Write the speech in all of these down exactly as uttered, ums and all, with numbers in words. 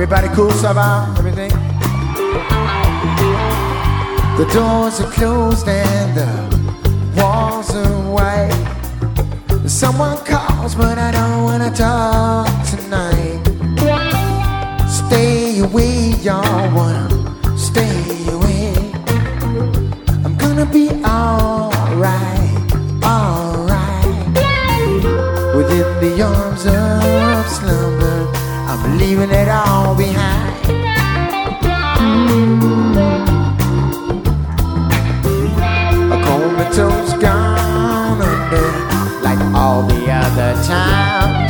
Everybody cool, ça va? Everything? The doors are closed and the walls are white. Someone calls, but I don't wanna talk tonight. Stay away, y'all wanna stay away. I'm gonna be alright, alright. Within the arms of slumber, I'm leaving it all behind. A comatose gone under like all the other times.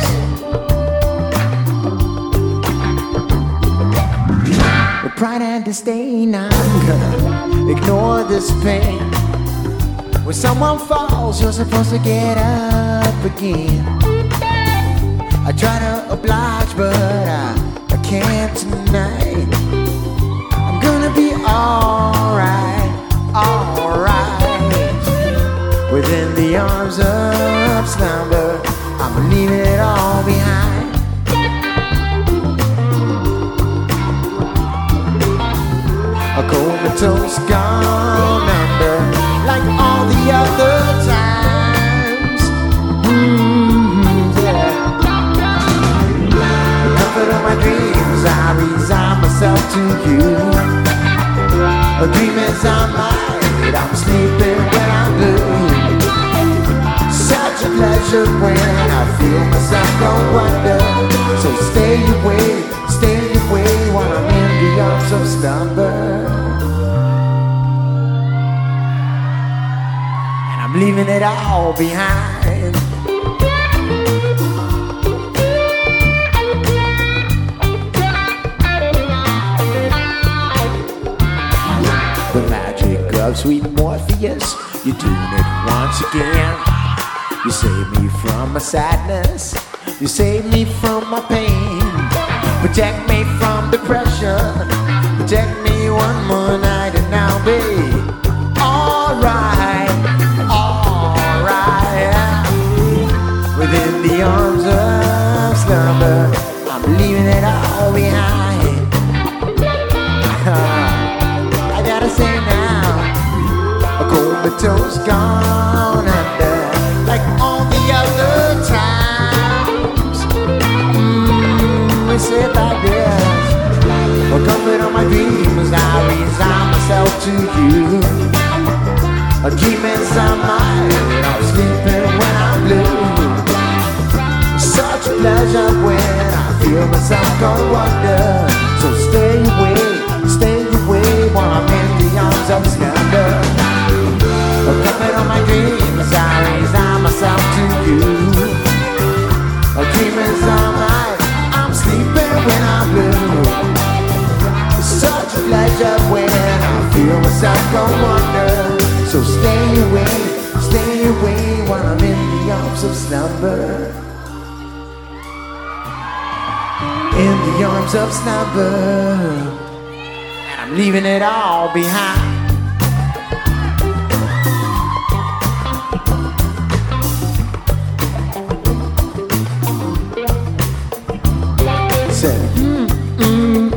With pride and disdain, I'm gonna ignore this pain. When someone falls, you're supposed to get up again. I try to oblige, but I, I can't tonight. I'm gonna be alright, alright. Within the arms of slumber, I'm leaving it all behind. A comatose gone under like all the other times. Mm-hmm, yeah. The comfort of my dreams, I resign myself to you. A dream is on mine, I'm sleeping when I'm blue. Such a pleasure when I feel myself go under. So stay away, stay away while I'm in the arms of slumber. And I'm leaving it all behind. The magic of sweet Morpheus, you're doing it once again. You save me from my sadness, you save me from my pain. Protect me from depression, protect me one more night and I'll be alright, alright. Within the arms of slumber, I'm leaving it all behind. I gotta say now, a comatose gone under like all the other times. Mm, we say it like this. For comfort of my dreams, I resign myself to you. A dream inside my head, I'm sleeping when I'm blue. Such a pleasure when I feel myself go under. So stay away, stay away while I'm in the arms of slumber. A comfort of my dreams, I resign myself to you. A dream is all night, I'm sleeping when I'm blue. It's such a pleasure when I feel myself go under. So stay away, stay away while I'm in the arms of slumber. In the arms of slumber, and I'm leaving it all behind. Said, mm, mm,